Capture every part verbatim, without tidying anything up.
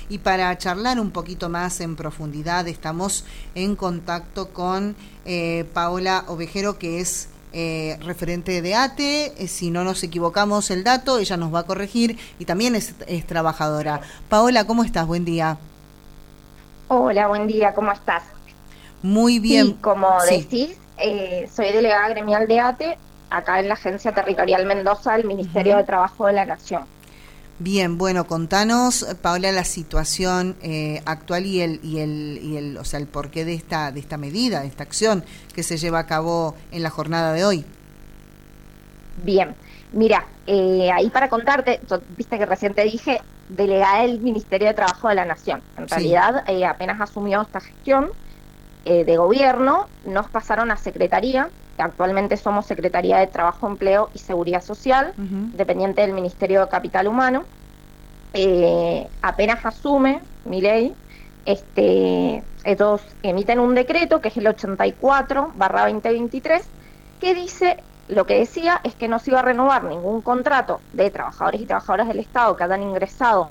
Y para charlar un poquito más en profundidad, estamos en contacto con eh, Paola Ovejero, que es eh, referente de ATE. Eh, si no nos equivocamos el dato, ella nos va a corregir, y también es, es trabajadora. Paola, ¿cómo estás? Buen día. Hola, buen día, ¿cómo estás? Muy bien. Sí, como Sí. decís, eh, soy delegada gremial de ATE, acá en la Agencia Territorial Mendoza del Ministerio Uh-huh. de Trabajo de la Nación. Bien, bueno, contanos, Paola, la situación eh, actual y el y el y el, o sea, el porqué de esta de esta medida, de esta acción que se lleva a cabo en la jornada de hoy. Bien, mira, eh, ahí para contarte, yo- viste que recién te dije, delegada del Ministerio de Trabajo de la Nación. En Sí. realidad, eh, apenas asumió esta gestión eh, de gobierno, nos pasaron a Secretaría, que actualmente somos Secretaría de Trabajo, Empleo y Seguridad Social, Uh-huh. dependiente del Ministerio de Capital Humano. Eh, apenas asume Milei, este, ellos emiten un decreto que es el ochenta y cuatro barra dos mil veintitrés, que dice, lo que decía es que no se iba a renovar ningún contrato de trabajadores y trabajadoras del Estado que hayan ingresado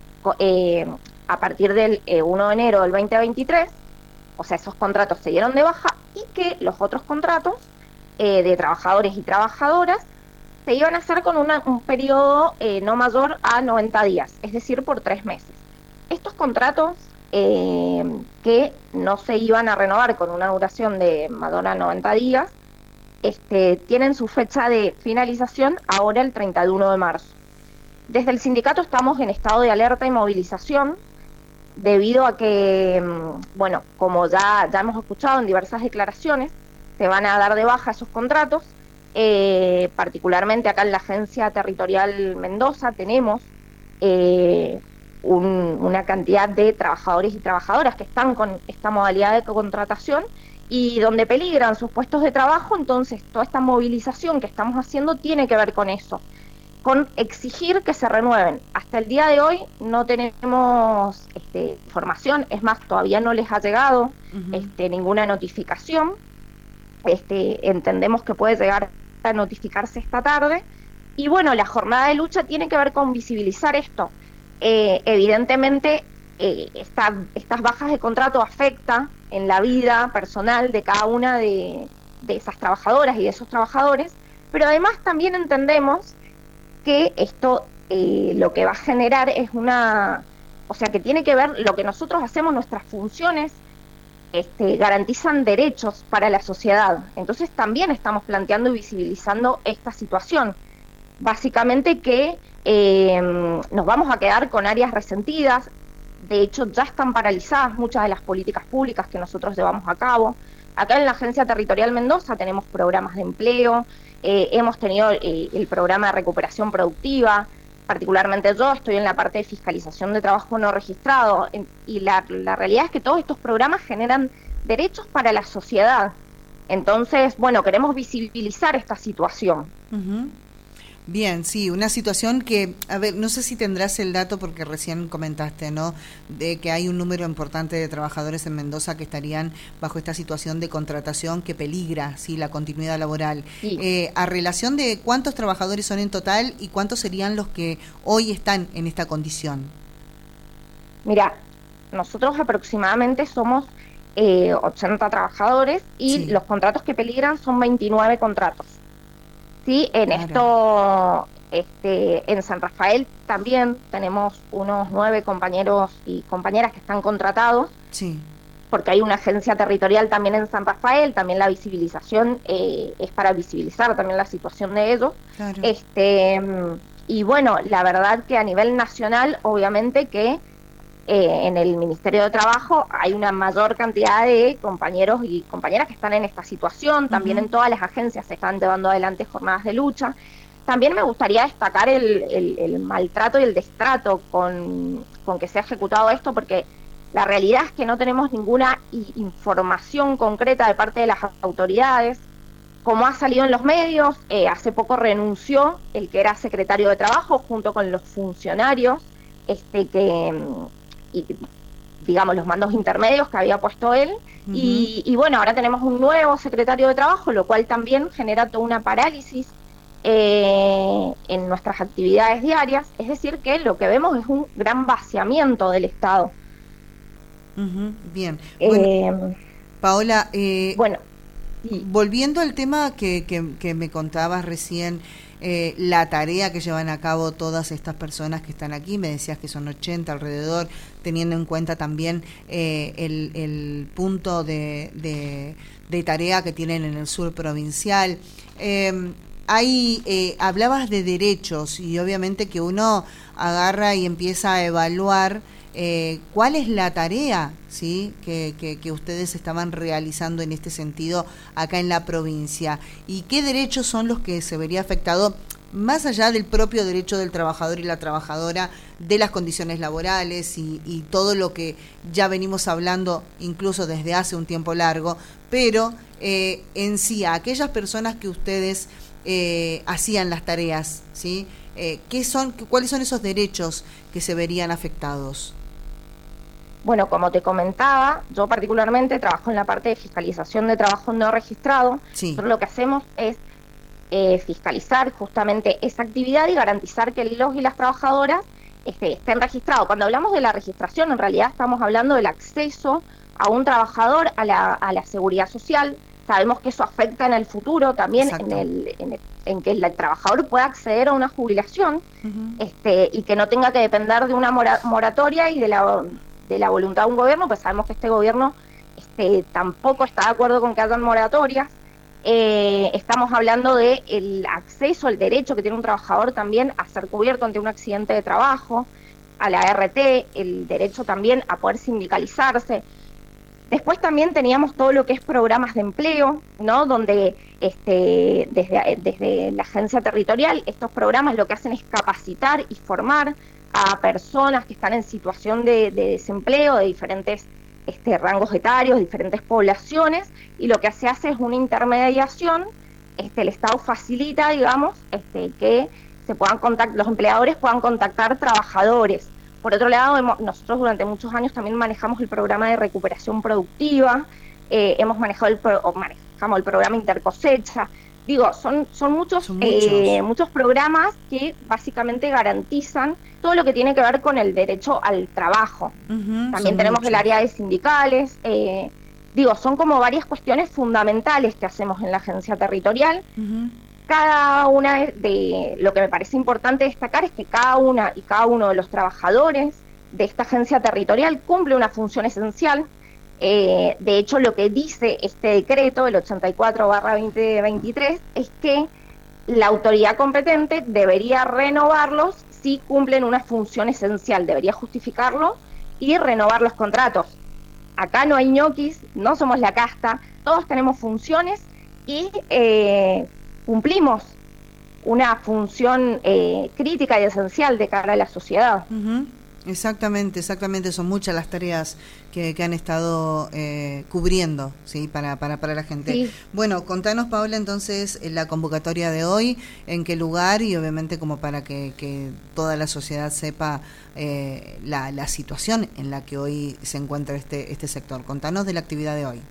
eh, a partir del eh, primero de enero del veinte veintitrés, o sea, esos contratos se dieron de baja, y que los otros contratos eh, de trabajadores y trabajadoras se iban a hacer con una, un periodo eh, no mayor a noventa días, es decir, por tres meses. Estos contratos eh, que no se iban a renovar con una duración de mayor a noventa días, este, tienen su fecha de finalización ahora el treinta y uno de marzo. Desde el sindicato estamos en estado de alerta y movilización, debido a que, bueno, como ya, ya hemos escuchado en diversas declaraciones, se van a dar de baja esos contratos. Eh, particularmente acá en la Agencia Territorial Mendoza tenemos eh, un, una cantidad de trabajadores y trabajadoras que están con esta modalidad de contratación y donde peligran sus puestos de trabajo. Entonces toda esta movilización que estamos haciendo tiene que ver con eso, con exigir que se renueven. Hasta el día de hoy no tenemos este, información, es más, todavía no les ha llegado Uh-huh. este, ninguna notificación. Este, entendemos que puede llegar a notificarse esta tarde. Y bueno, la jornada de lucha tiene que ver con visibilizar esto. Eh, evidentemente, eh, esta, estas bajas de contrato afectan en la vida personal de cada una de, de esas trabajadoras y de esos trabajadores, pero además también entendemos que esto eh, lo que va a generar es una, o sea, que tiene que ver lo que nosotros hacemos, nuestras funciones, este, garantizan derechos para la sociedad. Entonces también estamos planteando y visibilizando esta situación. Básicamente que eh, nos vamos a quedar con áreas resentidas. De hecho, ya están paralizadas muchas de las políticas públicas que nosotros llevamos a cabo. Acá en la Agencia Territorial Mendoza tenemos programas de empleo, eh, hemos tenido eh, el programa de recuperación productiva. Particularmente yo estoy en la parte de fiscalización de trabajo no registrado, en, y la, la realidad es que todos estos programas generan derechos para la sociedad. Entonces, bueno, queremos visibilizar esta situación. Uh-huh. Bien, sí, una situación que, a ver, no sé si tendrás el dato porque recién comentaste, ¿no?, de que hay un número importante de trabajadores en Mendoza que estarían bajo esta situación de contratación que peligra, sí, la continuidad laboral. Sí. Eh, a relación de cuántos trabajadores son en total y cuántos serían los que hoy están en esta condición. Mira, nosotros aproximadamente somos eh, ochenta trabajadores y Sí. los contratos que peligran son veintinueve contratos. Sí, en Claro. esto, este, en San Rafael también tenemos unos nueve compañeros y compañeras que están contratados, Sí. porque hay una agencia territorial también en San Rafael. También la visibilización eh, es para visibilizar también la situación de ellos. Claro. Este, y bueno, la verdad que a nivel nacional, obviamente que Eh, en el Ministerio de Trabajo hay una mayor cantidad de compañeros y compañeras que están en esta situación. También uh-huh. en todas las agencias se están llevando adelante jornadas de lucha. También me gustaría destacar el, el, el maltrato y el destrato con, con que se ha ejecutado esto, porque la realidad es que no tenemos ninguna información concreta de parte de las autoridades. Como ha salido en los medios, eh, hace poco renunció el que era secretario de Trabajo junto con los funcionarios este, que... y digamos los mandos intermedios que había puesto él, uh-huh. y, y bueno, ahora tenemos un nuevo secretario de Trabajo, lo cual también genera toda una parálisis eh, en nuestras actividades diarias, es decir, que lo que vemos es un gran vaciamiento del Estado. Uh-huh. Bien. Bueno, eh, Paola, eh, bueno, sí. volviendo al tema que, que, que me contabas recién, eh, la tarea que llevan a cabo todas estas personas que están aquí, me decías que son ochenta alrededor, teniendo en cuenta también eh, el, el punto de, de, de tarea que tienen en el sur provincial. Eh, Hay, eh, hablabas de derechos y obviamente que uno agarra y empieza a evaluar eh, cuál es la tarea, ¿sí? que, que, que ustedes estaban realizando en este sentido acá en la provincia y qué derechos son los que se vería afectado más allá del propio derecho del trabajador y la trabajadora, de las condiciones laborales y, y todo lo que ya venimos hablando incluso desde hace un tiempo largo, pero eh, en sí a aquellas personas que ustedes Eh, hacían las tareas, ¿sí? Eh, ¿qué son, cuáles son esos derechos que se verían afectados? Bueno, como te comentaba, yo particularmente trabajo en la parte de fiscalización de trabajo no registrado. Sí. Nosotros lo que hacemos es eh, fiscalizar justamente esa actividad y garantizar que los y las trabajadoras este, estén registrados. Cuando hablamos de la registración, en realidad estamos hablando del acceso a un trabajador a la, a la seguridad social. Sabemos que eso afecta en el futuro también en, el, en, el, en que el trabajador pueda acceder a una jubilación uh-huh. este, y que no tenga que depender de una mora, moratoria y de la, de la voluntad de un gobierno, pues sabemos que este gobierno este, tampoco está de acuerdo con que hayan moratorias. Eh, estamos hablando del acceso, el derecho que tiene un trabajador también a ser cubierto ante un accidente de trabajo, a la R T, el derecho también a poder sindicalizarse. Después también teníamos todo lo que es programas de empleo, ¿no? Donde este, desde, desde la agencia territorial estos programas lo que hacen es capacitar y formar a personas que están en situación de, de desempleo de diferentes este, rangos etarios, diferentes poblaciones, y lo que se hace es una intermediación. Este, el Estado facilita, digamos, este, que se puedan contactar, los empleadores puedan contactar trabajadores. Por otro lado, hemos, nosotros durante muchos años también manejamos el programa de recuperación productiva, eh, hemos manejado el, pro, o manejamos el programa Intercosecha. Digo, son, son, muchos, son muchos. Eh, muchos programas que básicamente garantizan todo lo que tiene que ver con el derecho al trabajo. Uh-huh, también tenemos muchos. El área de sindicales. Eh, digo, son como varias cuestiones fundamentales que hacemos en la agencia territorial. Uh-huh. Cada una de, lo que me parece importante destacar es que cada una y cada uno de los trabajadores de esta agencia territorial cumple una función esencial. Eh, de hecho, lo que dice este decreto, el ochenta y cuatro barra veinte veintitrés, es que la autoridad competente debería renovarlos si cumplen una función esencial, debería justificarlo y renovar los contratos. Acá no hay ñoquis, no somos la casta, todos tenemos funciones y eh, cumplimos una función eh, crítica y esencial de cara a la sociedad. Uh-huh. Exactamente, exactamente, son muchas las tareas que, que han estado eh, cubriendo, ¿sí? para, para, para la gente. Sí. Bueno, contanos, Paola, entonces, la convocatoria de hoy, en qué lugar y obviamente como para que, que toda la sociedad sepa eh, la, la situación en la que hoy se encuentra este, este sector. Contanos de la actividad de hoy.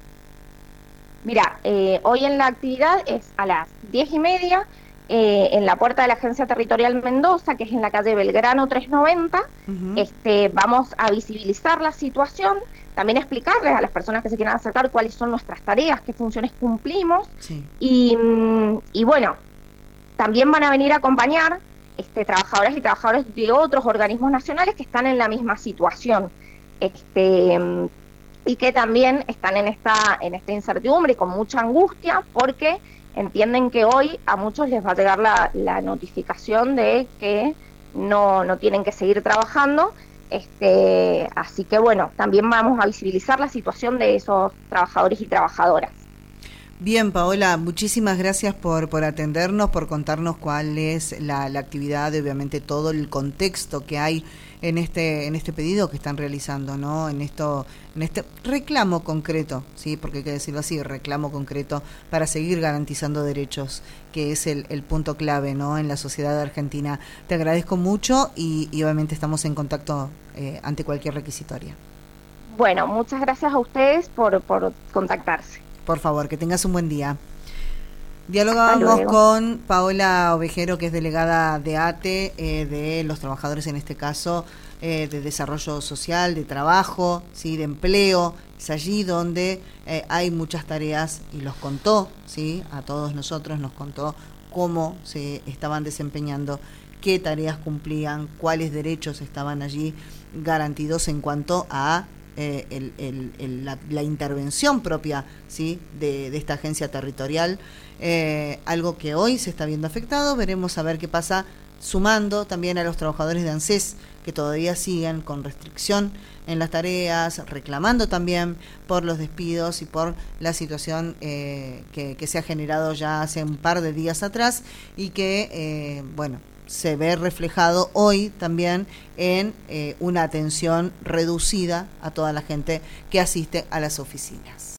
Mira, eh, hoy en la actividad es a las diez y media, eh, en la puerta de la Agencia Territorial Mendoza, que es en la calle Belgrano trescientos noventa, uh-huh. este, vamos a visibilizar la situación, también explicarles a las personas que se quieran acercar cuáles son nuestras tareas, qué funciones cumplimos, sí. y, y bueno, también van a venir a acompañar este, trabajadoras y trabajadores de otros organismos nacionales que están en la misma situación. Este... y que también están en esta en esta incertidumbre y con mucha angustia porque entienden que hoy a muchos les va a llegar la, la notificación de que no, no tienen que seguir trabajando. Este, así que bueno, también vamos a visibilizar la situación de esos trabajadores y trabajadoras. Bien, Paola, muchísimas gracias por, por atendernos, por contarnos cuál es la, la actividad, obviamente todo el contexto que hay en este en este pedido que están realizando, ¿no? En esto en este reclamo concreto, sí, porque hay que decirlo así, reclamo concreto para seguir garantizando derechos, que es el, el punto clave, ¿no? En la sociedad argentina. Te agradezco mucho y, y obviamente estamos en contacto eh, ante cualquier requisitoria. Bueno, muchas gracias a ustedes por por contactarse. Por favor, que tengas un buen día. Dialogábamos con Paola Ovejero, que es delegada de A T E, eh, de los trabajadores, en este caso, eh, de desarrollo social, de trabajo, ¿sí?, de empleo. Es allí donde eh, hay muchas tareas, y los contó, ¿sí?, a todos nosotros, nos contó cómo se estaban desempeñando, qué tareas cumplían, cuáles derechos estaban allí garantidos en cuanto a eh, el, el, el, la, la intervención propia, ¿sí?, de, de esta agencia territorial. Eh, algo que hoy se está viendo afectado. Veremos a ver qué pasa, sumando también a los trabajadores de ANSES, que todavía siguen con restricción en las tareas, reclamando también por los despidos y por la situación eh, que, que se ha generado ya hace un par de días atrás, y que, eh, bueno, se ve reflejado hoy también en eh, una atención reducida a toda la gente que asiste a las oficinas.